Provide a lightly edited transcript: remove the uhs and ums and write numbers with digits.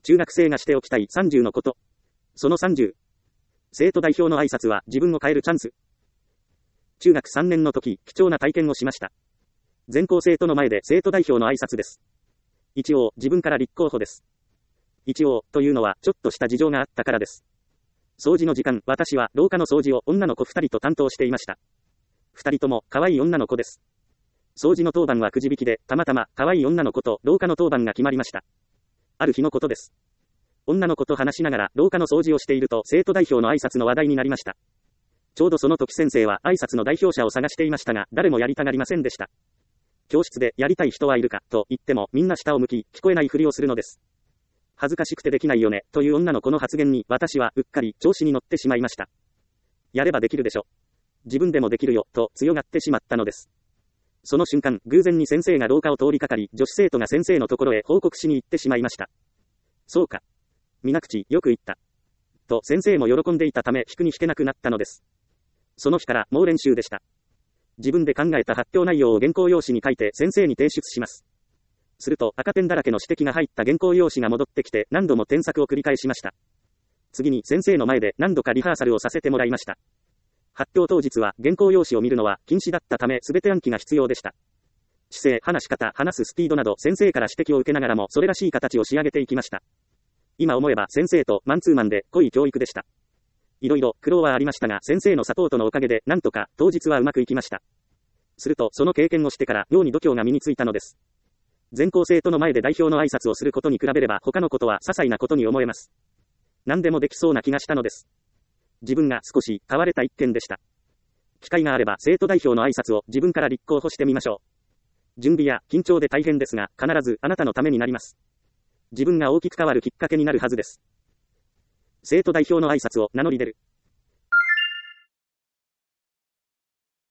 中学生がしておきたい30のこと。その30。生徒代表の挨拶は自分を変えるチャンス。中学3年の時、貴重な体験をしました。全校生徒の前で生徒代表の挨拶です。一応、自分から立候補です。一応、というのは、ちょっとした事情があったからです。掃除の時間、私は廊下の掃除を女の子2人と担当していました。2人とも可愛い女の子です。掃除の当番はくじ引きで、たまたま可愛い女の子と廊下の当番が決まりました。ある日のことです。女の子と話しながら廊下の掃除をしていると生徒代表の挨拶の話題になりました。ちょうどその時先生は挨拶の代表者を探していましたが、誰もやりたがりませんでした。教室でやりたい人はいるか、と言ってもみんな下を向き、聞こえないふりをするのです。恥ずかしくてできないよね、という女の子の発言に私はうっかり調子に乗ってしまいました。やればできるでしょ。自分でもできるよ、と強がってしまったのです。その瞬間、偶然に先生が廊下を通りかかり、女子生徒が先生のところへ報告しに行ってしまいました。そうか。水口、よく言った。と先生も喜んでいたため引くに引けなくなったのです。その日から猛練習でした。自分で考えた発表内容を原稿用紙に書いて先生に提出します。すると赤点だらけの指摘が入った原稿用紙が戻ってきて何度も添削を繰り返しました。次に先生の前で何度かリハーサルをさせてもらいました。発表当日は原稿用紙を見るのは禁止だったため全て暗記が必要でした。姿勢、話し方、話すスピードなど先生から指摘を受けながらもそれらしい形を仕上げていきました。今思えば先生とマンツーマンで濃い教育でした。いろいろ苦労はありましたが先生のサポートのおかげでなんとか当日はうまくいきました。するとその経験をしてから妙に度胸が身についたのです。全校生徒の前で代表の挨拶をすることに比べれば他のことは些細なことに思えます。何でもできそうな気がしたのです。自分が少し変われた一件でした。機会があれば生徒代表の挨拶を自分から立候補してみましょう。準備や緊張で大変ですが必ずあなたのためになります。自分が大きく変わるきっかけになるはずです。生徒代表の挨拶を名乗り出る。